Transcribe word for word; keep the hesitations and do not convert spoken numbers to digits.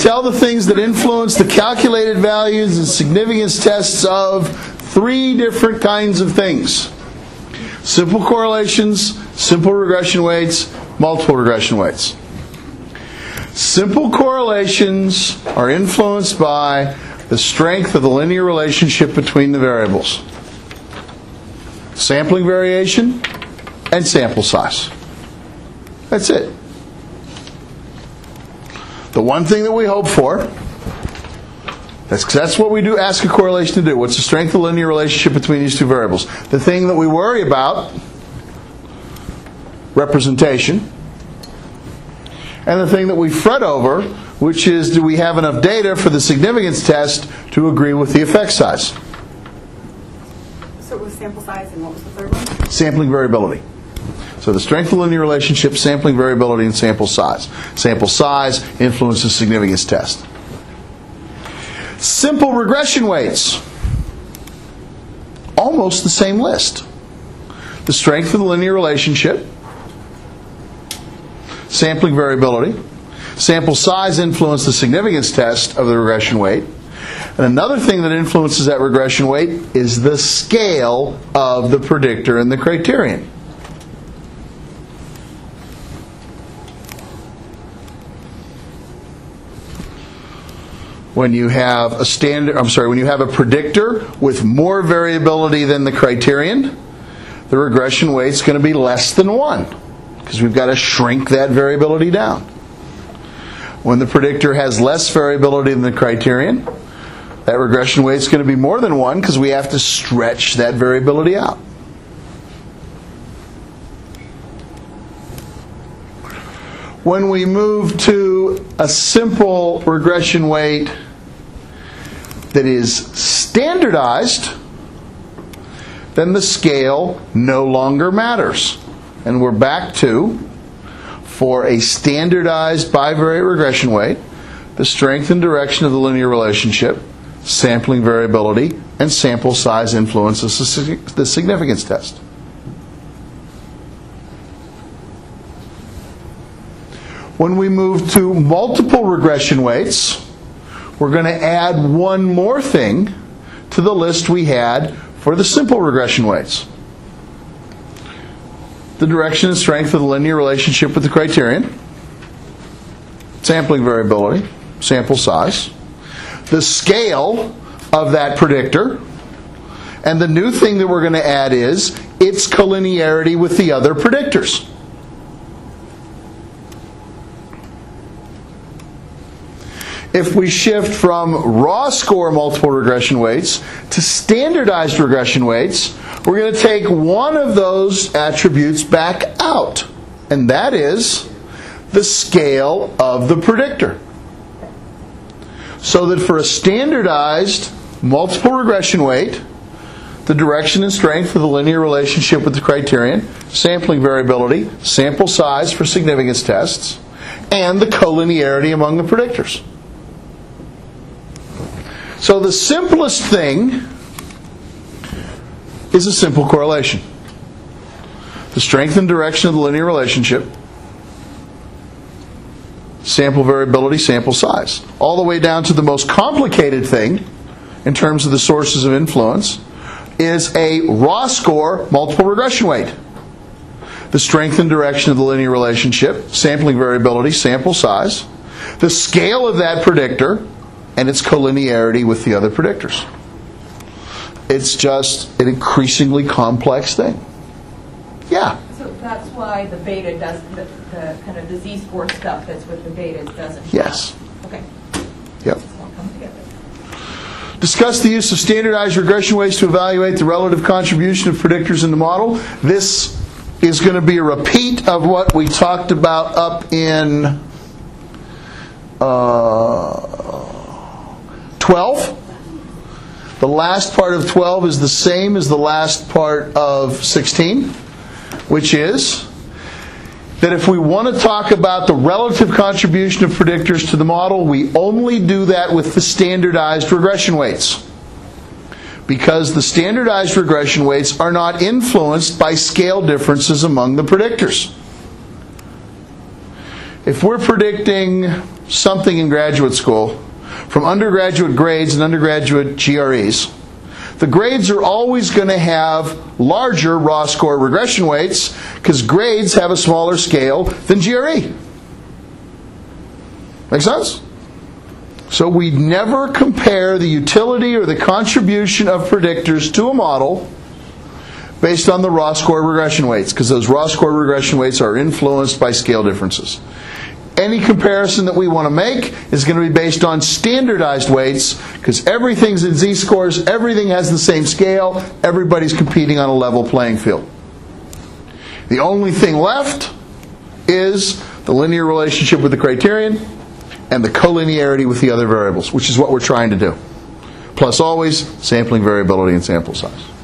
tell the things that influence the calculated values and significance tests of three different kinds of things. Simple correlations, simple regression weights, multiple regression weights. Simple correlations are influenced by the strength of the linear relationship between the variables. Sampling variation and sample size. That's it. The one thing that we hope for, that's, that's what we do ask a correlation to do. What's the strength of the linear relationship between these two variables? The thing that we worry about, representation. And the thing that we fret over, which is, do we have enough data for the significance test to agree with the effect size? So it was sample size, and what was the third one? Sampling variability. So the strength of linear relationship, sampling variability, and sample size. Sample size influences significance test. Simple regression weights. Almost the same list. The strength of the linear relationship, sampling variability, sample size influence the significance test of the regression weight. And another thing that influences that regression weight is the scale of the predictor and the criterion. When you have a standard, I'm sorry, when you have a predictor with more variability than the criterion, the regression weight is going to be less than one, because we've got to shrink that variability down. When the predictor has less variability than the criterion, that regression weight is going to be more than one, because we have to stretch that variability out. When we move to a simple regression weight that is standardized, then the scale no longer matters. And we're back to, for a standardized bivariate regression weight, the strength and direction of the linear relationship, sampling variability, and sample size influences the significance test. When we move to multiple regression weights, we're going to add one more thing to the list we had for the simple regression weights. The direction and strength of the linear relationship with the criterion, sampling variability, sample size, the scale of that predictor, and the new thing that we're going to add is its collinearity with the other predictors. If we shift from raw score multiple regression weights to standardized regression weights, we're going to take one of those attributes back out, and that is the scale of the predictor. So that for a standardized multiple regression weight, the direction and strength of the linear relationship with the criterion, sampling variability, sample size for significance tests, and the collinearity among the predictors. So the simplest thing is a simple correlation. The strength and direction of the linear relationship, sample variability, sample size. All the way down to the most complicated thing, in terms of the sources of influence, is a raw score multiple regression weight. The strength and direction of the linear relationship, sampling variability, sample size, the scale of that predictor, and its collinearity with the other predictors. It's just an increasingly complex thing. Yeah? So that's why the beta does, the, the kind of the z-score stuff that's with the beta doesn't. Yes. Okay. Yep. It's all come together. Discuss the use of standardized regression weights to evaluate the relative contribution of predictors in the model. This is going to be a repeat of what we talked about up in uh, twelve. The last part of twelve is the same as the last part of sixteen, which is that if we want to talk about the relative contribution of predictors to the model, we only do that with the standardized regression weights. Because the standardized regression weights are not influenced by scale differences among the predictors. if we're predicting something in graduate school from undergraduate grades and undergraduate G R Es, the grades are always going to have larger raw score regression weights because grades have a smaller scale than G R E. Make sense? So we never compare the utility or the contribution of predictors to a model based on the raw score regression weights, because those raw score regression weights are influenced by scale differences. Any comparison that we want to make is going to be based on standardized weights, because everything's in z-scores, everything has the same scale, everybody's competing on a level playing field. The only thing left is the linear relationship with the criterion and the collinearity with the other variables, which is what we're trying to do. Plus always sampling variability and sample size.